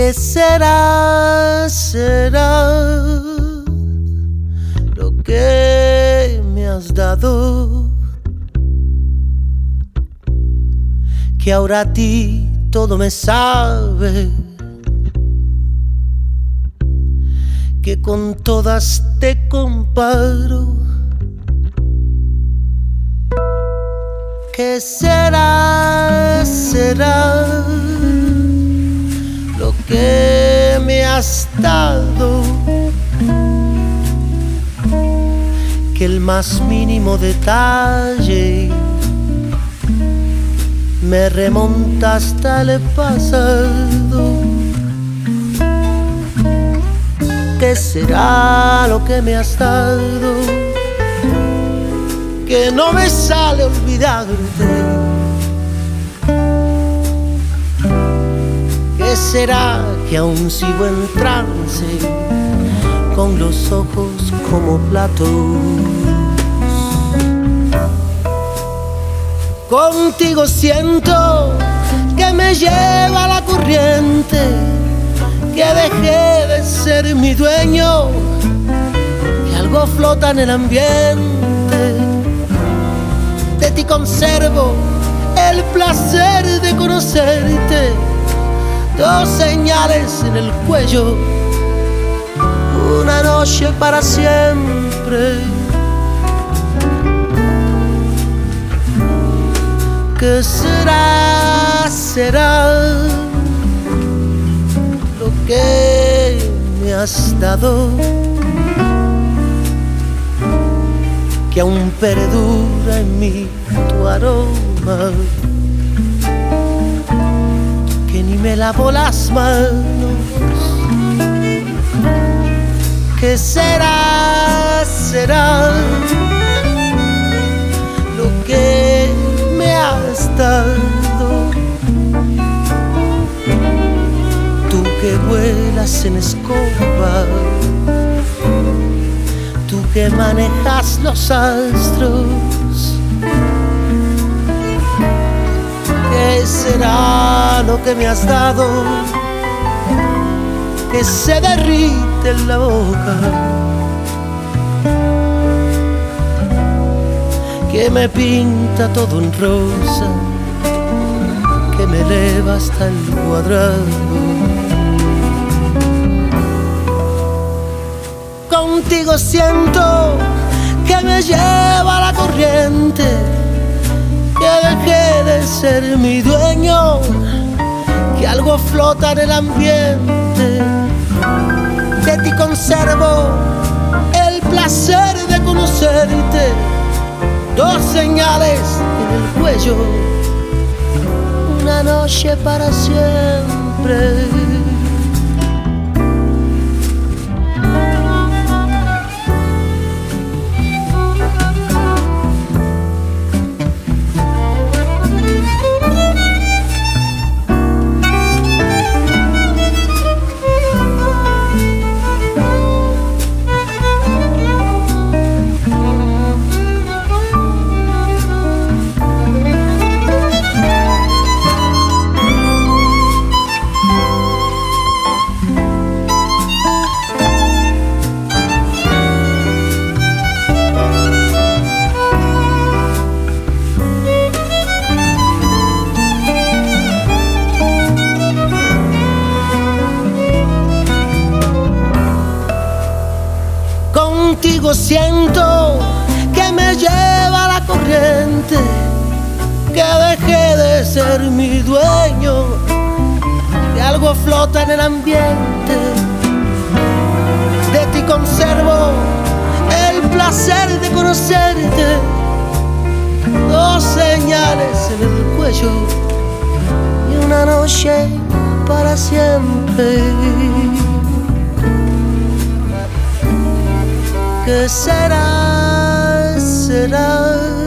¿Qué será lo que me has dado? Que ahora a ti todo me sabe, que con todas te comparo. ¿Qué será lo que me has dado? Que el más mínimo detalle me remonta hasta el pasado. ¿Qué será lo que me has dado? Que no me sale olvidarte. ¿Qué será que aún sigo en trance, con los ojos como platos? Contigo siento que me lleva la corriente, que dejé de ser mi dueño, que algo flota en el ambiente. De ti conservo el placer de conocerte, dos señales en el cuello, una noche para siempre. ¿Qué será lo que me has dado? Que aún perdura en mí tu aroma, que ni me lavo las manos. ¿Qué será lo que me has dado? Tú que vuelas en escoba, tú que manejas los astros. ¿Qué será lo que me has dado? Que se derrite en la boca, que me pinta todo en rosa, que me eleva hasta el cuadrado. Contigo siento que me lleva la corriente, que dejé de ser mi dueño, que algo flota en el ambiente. De ti conservo el placer de conocerte, dos señales en el cuello, una noche para siempre. Contigo siento que me lleva la corriente, que dejé de ser mi dueño, que algo flota en el ambiente. De ti conservo el placer de conocerte, dos señales en el cuello y una noche para siempre. ¿Qué será